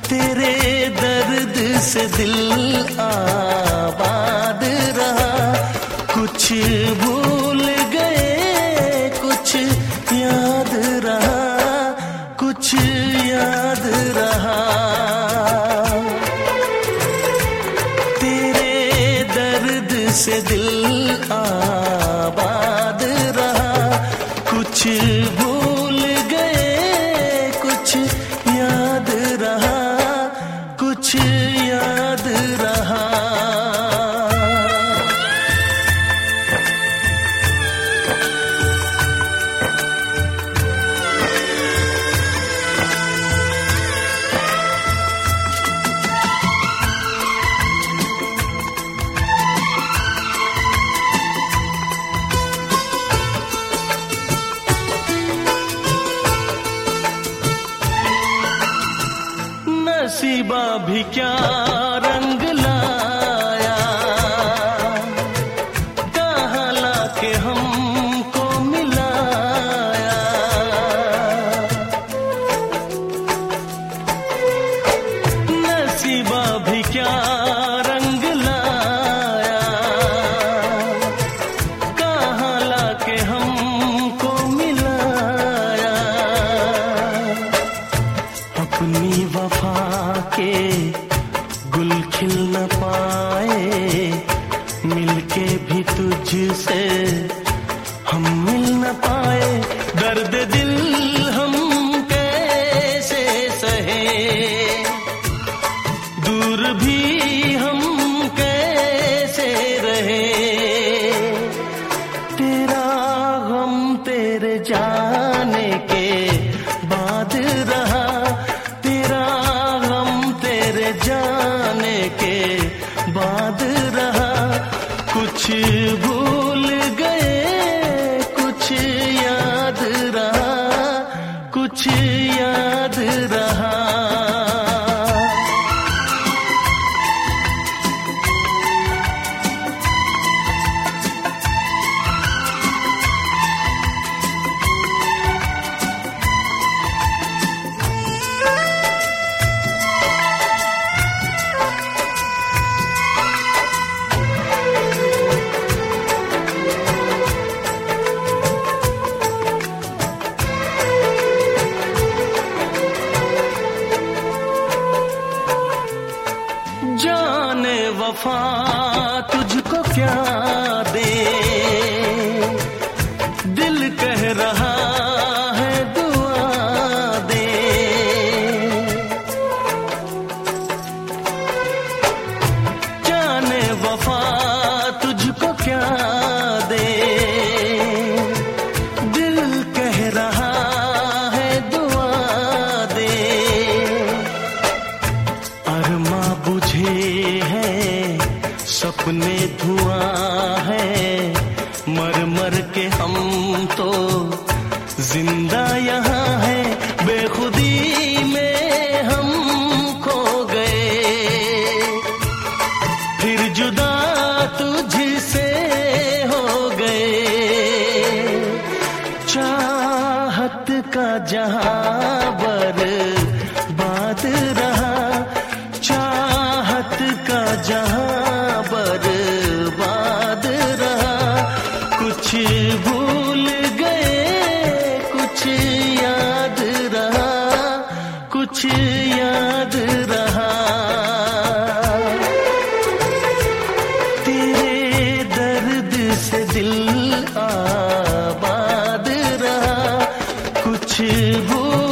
तेरे दर्द से दिल आबाद रहा। कुछ भूल गए कुछ याद रहा, कुछ याद रहा। तेरे दर्द से दिल आबाद रहा। कुछ भूल गए कुछ याद रहा, कुछ याद रहा। नसीबा भी क्या रंग लाया, कहाँ लाके हमको मिलाया। नसीबा भी क्या रंग लाया, कहाँ लाके हमको मिलाया। अपनी वफा के गुल खिल न पाए, मिलके भी तुझसे हम मिल न पाए। दर्द दिल हम कैसे सहे, दूर भी हम कैसे रहे। तेरा गम तेरे जाने के बाद रहा, जाने के बाद रहा। कुछ भूल गए कुछ याद रहा, कुछ याद रहा। जाने वफा तुझको क्या दे, दिल कह रहा है दुआ दे। जाने वफा तुझको क्या दे, दिल कह रहा है दुआ दे। अरमा बुझे सपने धुआं है, मर मर के हम तो जिंदा यहाँ है। बेखुदी में हम खो गए, फिर जुदा तुझसे हो गए। चाहत का जहां बर्बाद रहा, चाहत का जहां बर्बाद रहा। कुछ भूल गए कुछ याद रहा, कुछ याद रहा। तेरे दर्द से दिल आबाद रहा। कुछ भूल